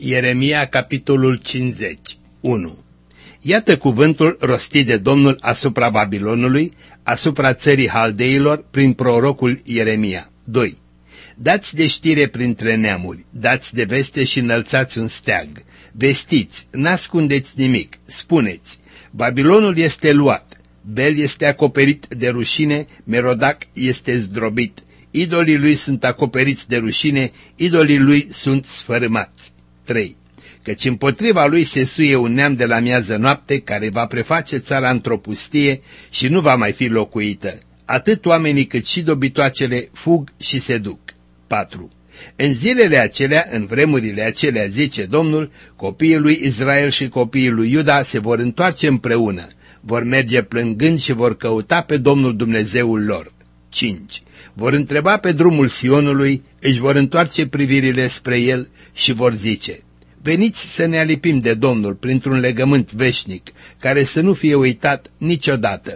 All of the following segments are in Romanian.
Ieremia, capitolul 50. 1. Iată cuvântul rostit de Domnul asupra Babilonului, asupra țării Haldeilor, prin prorocul Ieremia. 2. Dați de știre printre neamuri, dați de veste și înălțați un steag. Vestiți, n-ascundeți nimic, spuneți, Babilonul este luat, Bel este acoperit de rușine, Merodac este zdrobit, idolii lui sunt acoperiți de rușine, idolii lui sunt sfărâmați. 3. Căci împotriva lui se suie un neam de la miază noapte care va preface țara într-o pustie și nu va mai fi locuită. Atât oamenii cât și dobitoacele fug și se duc. 4. În zilele acelea, în vremurile acelea, zice Domnul, copiii lui Israel și copiii lui Iuda se vor întoarce împreună, vor merge plângând și vor căuta pe Domnul Dumnezeul lor. 5. Vor întreba pe drumul Sionului, își vor întoarce privirile spre el și vor zice, veniți să ne alipim de Domnul printr-un legământ veșnic, care să nu fie uitat niciodată.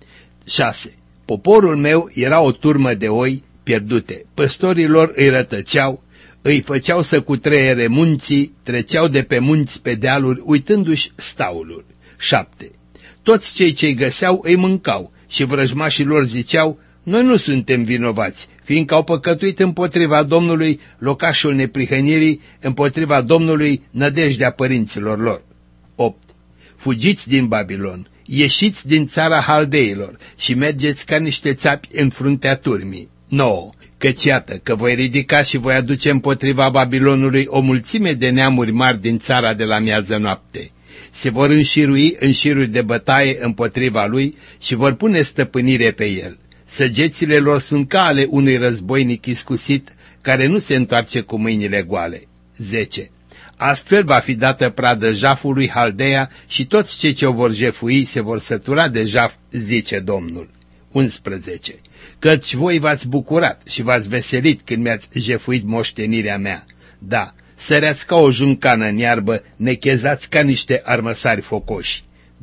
6. Poporul meu era o turmă de oi pierdute, păstorii lor îi rătăceau, îi făceau să cutreiere munții, treceau de pe munți pe dealuri, uitându-și staulul. 7. Toți cei ce-i găseau îi mâncau și vrăjmașii lor ziceau, noi nu suntem vinovați, fiindcă au păcătuit împotriva Domnului locașul neprihănirii, împotriva Domnului nădejdea părinților lor. 8. Fugiți din Babilon, ieșiți din țara Haldeilor și mergeți ca niște țapi în fruntea turmii. 9. Căci iată că voi ridica și voi aduce împotriva Babilonului o mulțime de neamuri mari din țara de la miază noapte. Se vor înșirui în șiruri de bătaie împotriva lui și vor pune stăpânire pe el. Săgețile lor sunt ca ale unui războinic iscusit care nu se întoarce cu mâinile goale. 10. Astfel va fi dată pradă jafului Haldea și toți cei ce o vor jefui se vor sătura de jaf, zice Domnul. 11. Căci voi v-ați bucurat și v-ați veselit când mi-ați jefuit moștenirea mea. Da, săreați ca o juncană în iarbă, nechezați ca niște armăsari focoși.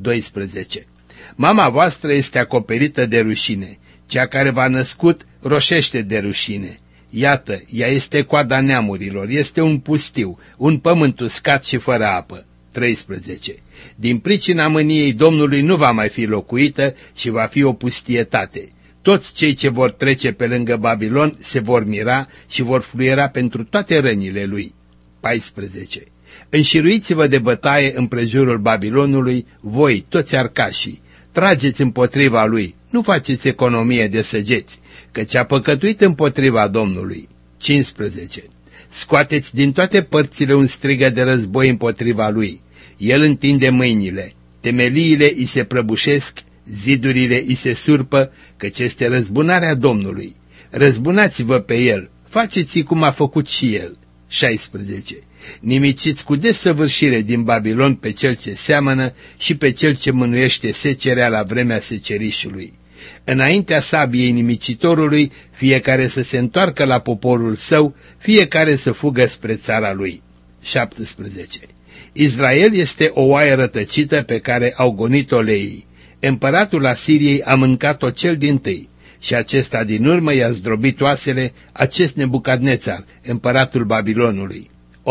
12. Mama voastră este acoperită de rușine, cea care v-a născut roșește de rușine. Iată, ea este coada neamurilor, este un pustiu, un pământ uscat și fără apă. 13. Din pricina mâniei Domnului nu va mai fi locuită și va fi o pustietate. Toți cei ce vor trece pe lângă Babilon se vor mira și vor fluiera pentru toate rănile lui. 14. Înșiruiți-vă de bătaie împrejurul Babilonului, voi, toți arcașii, trageți împotriva lui, nu faceți economie de săgeți, căci a păcătuit împotriva Domnului. 15. Scoateți din toate părțile un strigă de război împotriva lui. El întinde mâinile, temeliile îi se prăbușesc, zidurile îi se surpă, căci este răzbunarea Domnului. Răzbunați-vă pe el, faceți-i cum a făcut și el. 16. Nimiciți cu desăvârșire din Babilon pe cel ce seamănă și pe cel ce mânuiește secerea la vremea secerișului. Înaintea sabiei nimicitorului, fiecare să se întoarcă la poporul său, fiecare să fugă spre țara lui. 17. Israel este o oaie rătăcită pe care au gonit-o leii. Împăratul Asiriei a mâncat-o cel dintâi și acesta din urmă i-a zdrobit oasele, acest Nebucadnețar, împăratul Babilonului.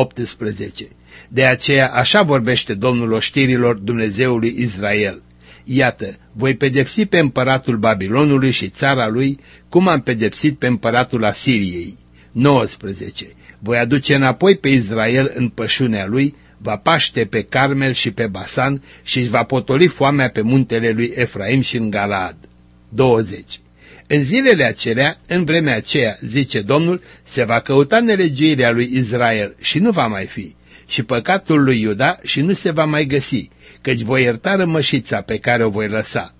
18. De aceea așa vorbește Domnul oștirilor, Dumnezeului Israel. Iată, voi pedepsi pe împăratul Babilonului și țara lui, cum am pedepsit pe împăratul Asiriei. 19. Voi aduce înapoi pe Israel în pășunea lui, va paște pe Carmel și pe Basan și își va potoli foamea pe muntele lui Efraim și în Galaad. 20. În zilele acelea, în vremea aceea, zice Domnul, se va căuta nelegiuirea lui Israel și nu va mai fi, și păcatul lui Iuda și nu se va mai găsi, căci voi ierta rămășița pe care o voi lăsa.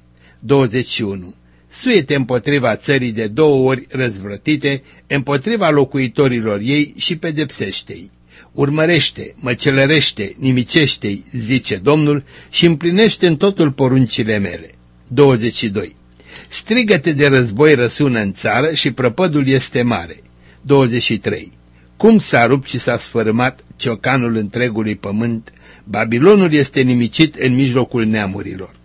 21. Suie-te împotriva țării de 2 ori răzvrătite, împotriva locuitorilor ei și pedepsește-i. Urmărește, măcelărește, nimicește-i, zice Domnul, și împlinește în totul poruncile mele. 22. Strigăte de război răsună în țară și prăpădul este mare. 23. Cum s-a rupt și s-a sfărâmat ciocanul întregului pământ, Babilonul este nimicit în mijlocul neamurilor.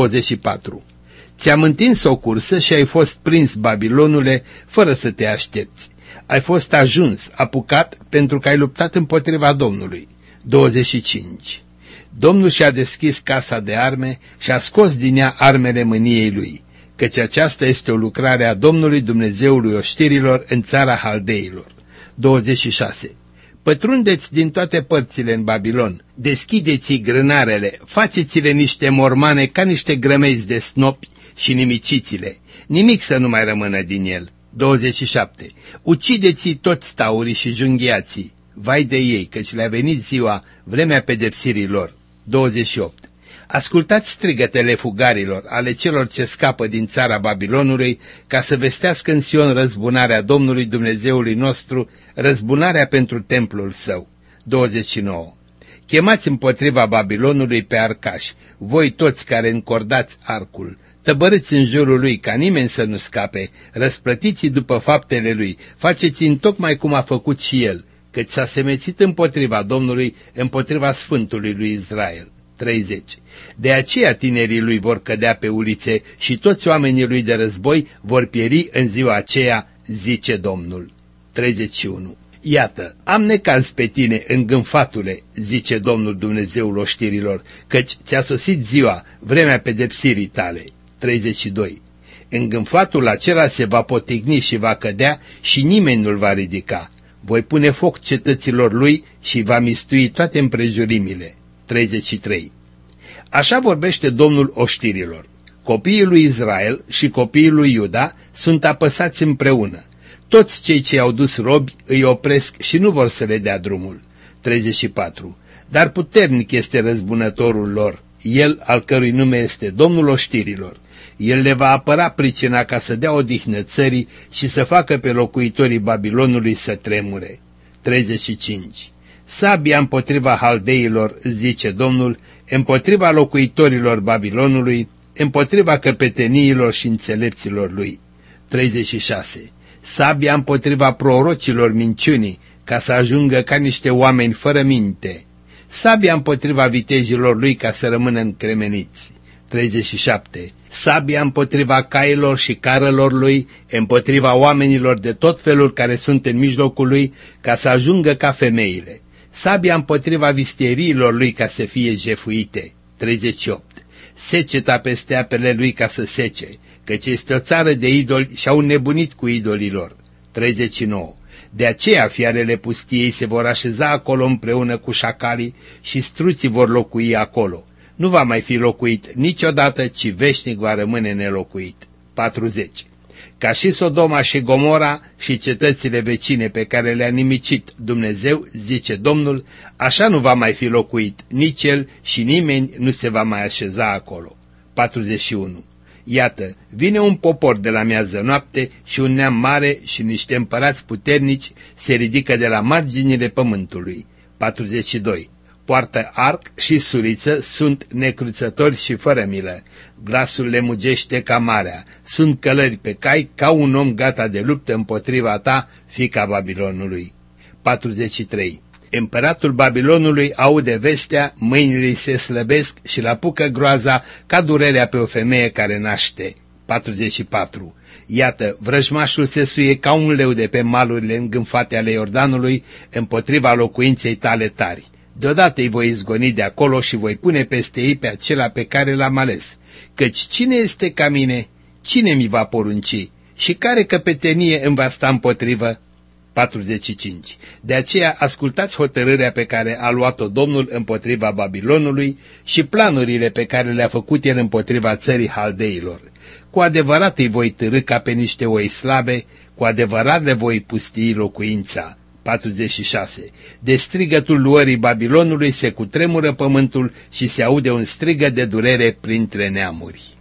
24. Ți-am întins o cursă și ai fost prins, Babilonule, fără să te aștepți. Ai fost ajuns, apucat, pentru că ai luptat împotriva Domnului. 25. Domnul și-a deschis casa de arme și a scos din ea armele mâniei lui, căci aceasta este o lucrare a Domnului Dumnezeului oștirilor în țara Haldeilor. 26. Pătrundeți din toate părțile în Babilon, deschideți-i grânarele, faceți-le niște mormane ca niște grămezi de snopi și nimiciți-le, nimic să nu mai rămână din el. 27. Ucideți-i toți staurii și junghiații, vai de ei, căci le-a venit ziua, vremea pedepsirii lor. 28. Ascultați strigătele fugarilor, ale celor ce scapă din țara Babilonului, ca să vestească în Sion răzbunarea Domnului Dumnezeului nostru, răzbunarea pentru templul său. 29. Chemați împotriva Babilonului pe arcași, voi toți care încordați arcul, tăbărâți în jurul lui ca nimeni să nu scape, răsplătiți după faptele lui, faceți întocmai cum a făcut și el, căci s-a semețit împotriva Domnului, împotriva Sfântului lui Israel. 30. De aceea tinerii lui vor cădea pe ulițe și toți oamenii lui de război vor pieri în ziua aceea, zice Domnul. 31. Iată, am necaz pe tine, îngânfatule, zice Domnul Dumnezeul oștirilor, căci ți-a sosit ziua, vremea pedepsirii tale. 32. Îngânfatul acela se va potigni și va cădea și nimeni nu-l va ridica. Voi pune foc cetăților lui și va mistui toate împrejurimile. 33. Așa vorbește Domnul oștirilor. Copiii lui Israel și copiii lui Iuda sunt apăsați împreună. Toți cei ce i-au dus robi îi opresc și nu vor să le dea drumul. 34. Dar puternic este răzbunătorul lor, el al cărui nume este Domnul oștirilor. El le va apăra pricina ca să dea odihnă țării și să facă pe locuitorii Babilonului să tremure. 35. Sabia împotriva haldeilor, zice Domnul, împotriva locuitorilor Babilonului, împotriva căpeteniilor și înțelepților lui. 36. Sabia împotriva prorocilor minciunii, ca să ajungă ca niște oameni fără minte. Sabia împotriva vitejilor lui, ca să rămână încremeniți. 37. Sabia împotriva cailor și carelor lui, împotriva oamenilor de tot felul care sunt în mijlocul lui, ca să ajungă ca femeile. Sabia împotriva vistieriilor lui, ca să fie jefuite. 38. Seceta peste apele lui, ca să sece, căci este o țară de idoli și au nebunit cu idolilor. 39. De aceea fiarele pustiei se vor așeza acolo împreună cu șacalii și struții vor locui acolo. Nu va mai fi locuit niciodată, ci veșnic va rămâne nelocuit. 40. Ca și Sodoma și Gomora și cetățile vecine pe care le-a nimicit Dumnezeu, zice Domnul, așa nu va mai fi locuit nici el și nimeni nu se va mai așeza acolo. 41. Iată, vine un popor de la miază noapte și un neam mare și niște împărați puternici se ridică de la marginile pământului. 42. Poartă arc și suriță, sunt necruțători și fără milă. Glasul le mugește ca marea. Sunt călări pe cai ca un om gata de luptă împotriva ta, fiica Babilonului. 43. Împăratul Babilonului aude vestea, mâinile se slăbesc și îl apucă groaza ca durerea pe o femeie care naște. 44. Iată, vrăjmașul se suie ca un leu de pe malurile îngânfate ale Iordanului împotriva locuinței tale tari. Deodată îi voi izgoni de acolo și voi pune peste ei pe acela pe care l-am ales. Căci cine este ca mine? Cine mi va porunci? Și care căpetenie îmi va sta împotrivă? 45. De aceea ascultați hotărârea pe care a luat-o Domnul împotriva Babilonului și planurile pe care le-a făcut el împotriva țării Haldeilor. Cu adevărat îi voi târî ca pe niște oi slabe, cu adevărat le voi pustii locuința. 46. De strigătul luării Babilonului se cutremură pământul și se aude un strigăt de durere printre neamuri.